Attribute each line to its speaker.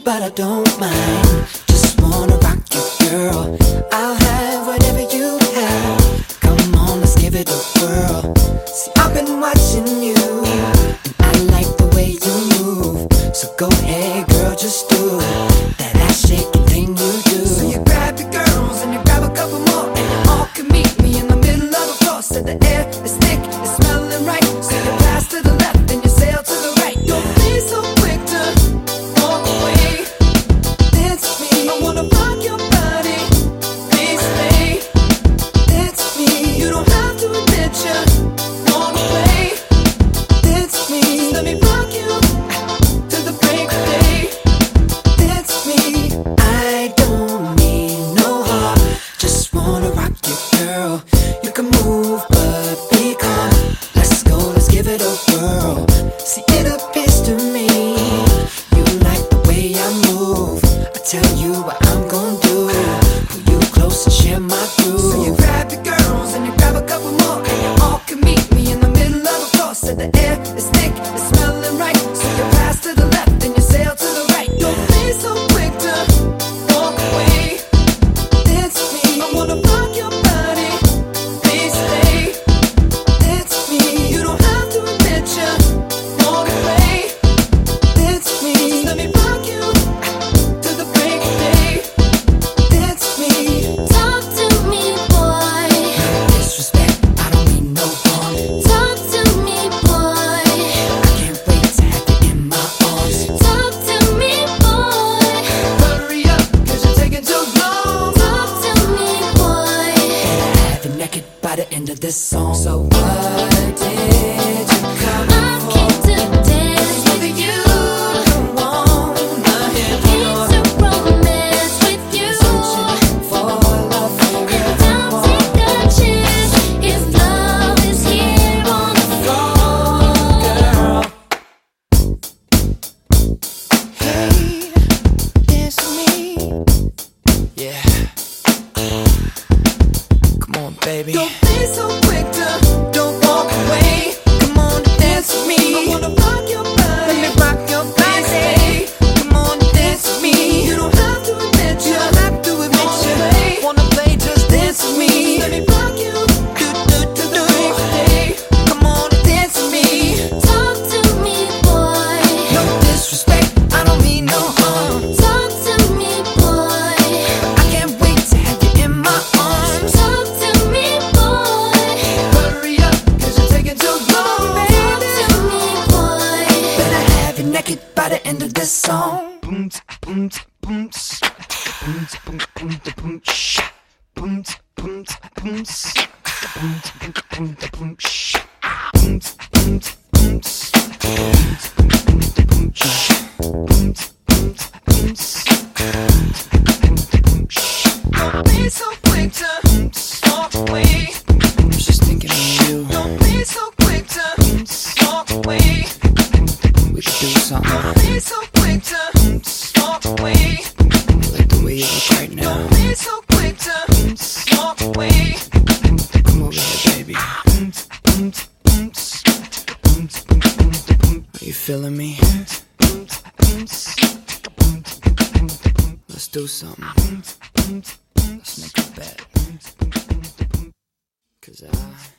Speaker 1: but I don't mind. Just wanna rock you, girl. I'll have whatever you have. Come on, let's give it a whirl. See, I've been watching you, and I like the way you move. So go ahead, girl, just do that ass shaking thing you do. So you grab your girls and you grab a couple more, and you all can meet me in the middle of the floor. So the air is thick, it's smelling right. So you pass to the left and you sail to the right. Don't be so quick to walk away. Dance with me, I wanna rock your body. Please stay. Dance with me, you don't have to admit you wanna play. Dance with me, just let me rock you to the break of day. Dance with me, I don't need no heart. Just wanna rock you, girl. You can move, but be calm. Let's go, let's give it a whirl. See, it appears to me you like the way I move. I tell you what I'm gonna do. Pull you close and share my groove. So you grab your girls and you grab a couple more, and you all can meet me in the middle of the floor. So the air is thick, it's smelling right. So you pass to the left and you sail to the right. Don't be so quick to walk away. Dance with me, I wanna rock your body. Please stay. Dance with me, you don't have to admit you wanna play. Dance with me, just let me rock you to the break of day. Dance with me.
Speaker 2: Talk to me, boy.
Speaker 1: Disrespect, I don't mean no harm.
Speaker 2: Talk to me, boy.
Speaker 1: I can't wait to have you in my arms.
Speaker 2: Talk to me, boy.
Speaker 1: Hurry up, cause you're taking too long.
Speaker 2: Talk to me, boy.
Speaker 1: I have you naked by the end of this song. So what did you come
Speaker 2: I came to dance with you.
Speaker 1: wanna hear
Speaker 2: Came to romance with you.
Speaker 1: for love for
Speaker 2: And don't take a chance if love is here on the floor.
Speaker 1: girl. Hey, dance with me. Yeah. Come on, baby. Don't be so quick to don't walk away. Come on, dance with me. I wanna rock your body. Let me rock your body. Come on, dance with me. You don't have to admit you. Don't have to admit you. Wanna play? Just dance with me. Let me rock you. Do. Come on, dance with me.
Speaker 2: Talk to me, boy.
Speaker 1: No disrespect, I don't mean no harm.
Speaker 2: Talk to me, boy.
Speaker 1: I can't wait to have you in my arms.
Speaker 2: Talk to me, boy.
Speaker 1: Hurry up, cause you're taking too long,
Speaker 2: Talk
Speaker 1: baby.
Speaker 2: to me, boy.
Speaker 1: Better have you naked by the end of this song. Don't be so quick to walk away. I'm just thinking of you. Don't be so quick to walk away. We could do something. Don't be so quick to walk away. I like the way you look right now. Don't be so quick to walk away. Come over here, baby. Are you feeling me? Let's do something. Let's make a bet. 'Cause I